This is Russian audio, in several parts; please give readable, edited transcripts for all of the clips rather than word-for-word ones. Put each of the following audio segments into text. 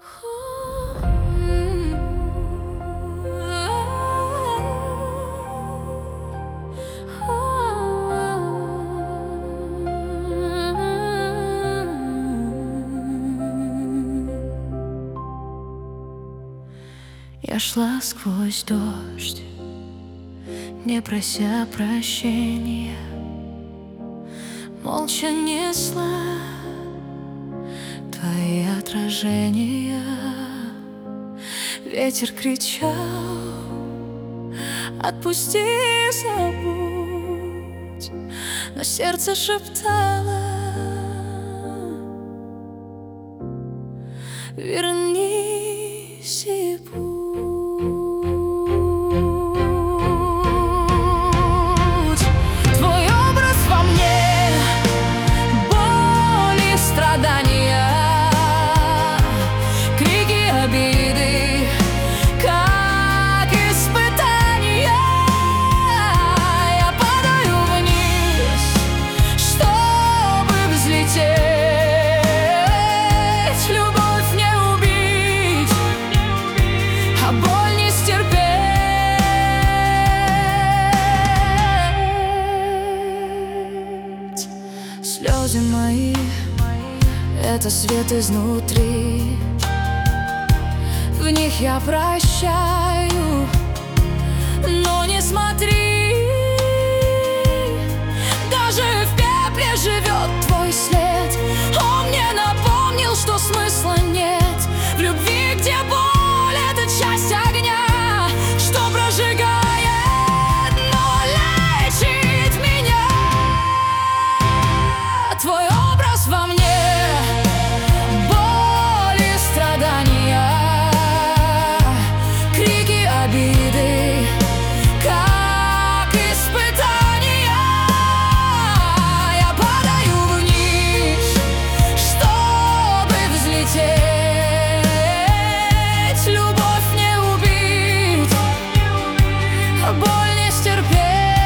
Я шла сквозь дождь, не прося прощения, молча несла твои отражения. Ветер кричал: отпусти, забудь, но сердце шептало: вернись и будь. Твой образ во мне, боль и страдания, крики обиды, как испытания. Я падаю вниз, чтобы взлететь. Любовь не убить, а боль не стерпеть. Слезы мои — это свет изнутри, в них я прощаю. Но не смотри, даже в пепле живет твой след. Он мне напомнил, что смысла нет в любви, где боль — это часть огня, что прожигает, но лечит меня. Твой образ во мне, боль и страдания, крики обиды, как испытания. Я падаю вниз, чтобы взлететь. Любовь не убить, а боль не стерпеть.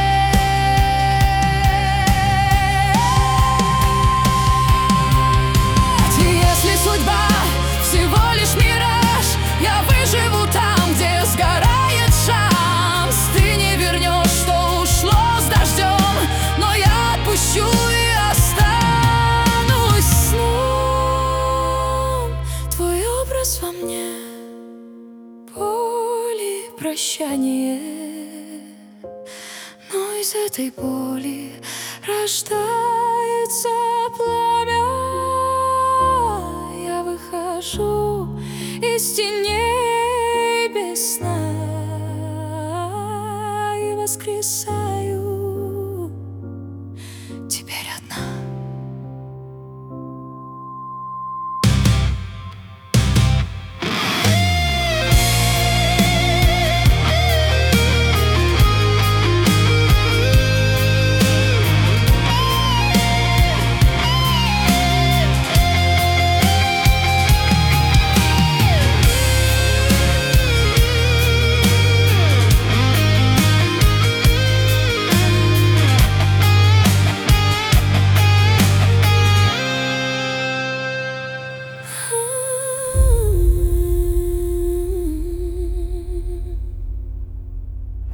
Если судьба всего лишь мираж, я выживу там, где сгорает шанс. Ты не вернешь, что ушло с дождем, но я отпущу и останусь сном. Твой образ во мне, боль и прощание, но из этой боли рождается пламя. Я выхожу из теней.